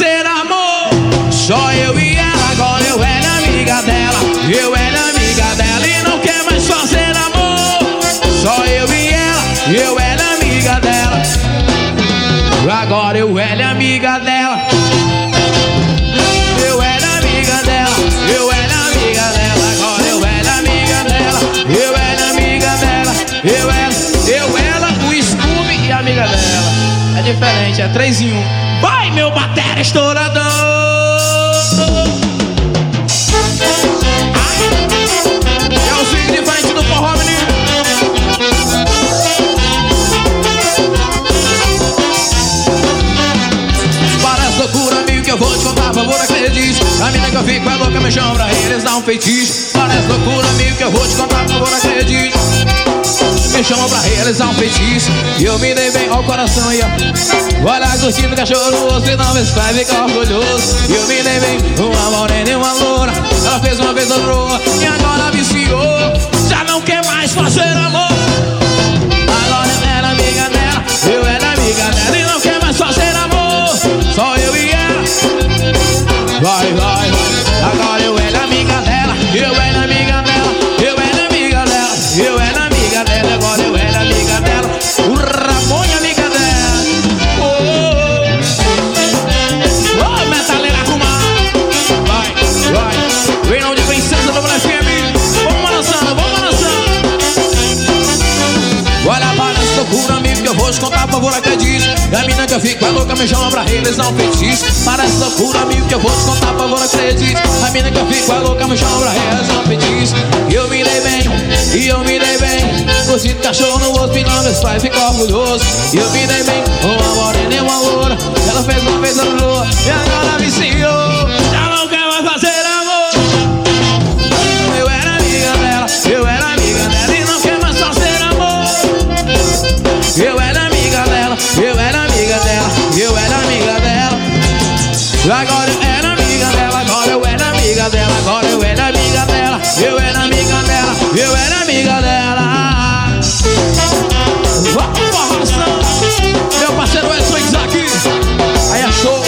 fazer amor. Só eu e ela, agora eu era amiga dela. Eu era amiga dela e não quer mais fazer amor. Só eu e ela, eu era amiga dela. Agora eu era amiga dela. Eu era amiga dela. Eu era amiga dela. Agora eu era amiga dela. Eu era amiga dela. Eu era o Scooby e amiga dela. É diferente, é 3 em 1. Vai, meu batera estouradão. É o swing de frente do forró, menino. Parece loucura, amigo, que eu vou te contar, por favor, acredite. A mina que eu fico é louca, me chama pra eles dar um feitiço. Parece loucura, amigo, que eu vou te contar, por favor, acredite. Me chamam pra realizar um feitiço. E eu me dei bem ao coração e olha curtindo o cachorro no rosto e não vê se vai ficar orgulhoso. E eu me dei bem, uma morena e uma loura. Ela fez uma vez a broa e agora viciou. Já não quer mais fazer amor. Agora eu era amiga dela. Eu era amiga dela e não quer mais fazer amor. Só eu e ela. Vai, vai, vai. Agora eu era amiga dela. Eu era amiga dela. Eu era amiga dela. Eu era amiga dela. Agora eu era amiga dela. O Ramon é amiga dela. Oh, metaleira arrumar. Vai, vai. Vem onde vem César no FM. Vamos balançando, vamos balançando. Olha para essa loucura, amigo, que eu vou te contar, por favor, acredite. E a mina que eu fico é louca, me chama pra realizar um feitiço. Parece loucura, amigo, que eu vou te contar, por favor, acredite. A mina que eu fico é louca, me chama pra realizar um feitiço. E eu me dei bem, e eu me dei bem. Curtindo cachorro no outro, não meus pais ficam orgulhosos. E eu me dei bem, uma morena e uma loura. Ela fez uma vez a lua e agora viciou. Já não quer mais fazer amor. Eu era amiga dela, eu era amiga dela e não quer mais fazer amor. Eu era amiga dela, eu era amiga dela, eu era amiga dela. Agora eu era amiga dela, agora eu era amiga dela, agora eu era amiga dela, eu era amiga dela, eu era amiga dela. Vamos forração, meu parceiro Edson Isaac. Aí é show.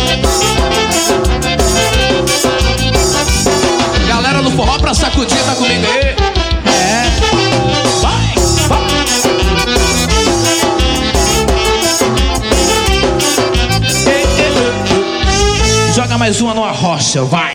Galera do forró pra sacudir, tá comigo aí? É. Vai, vai. Joga mais uma no Arrocha, vai.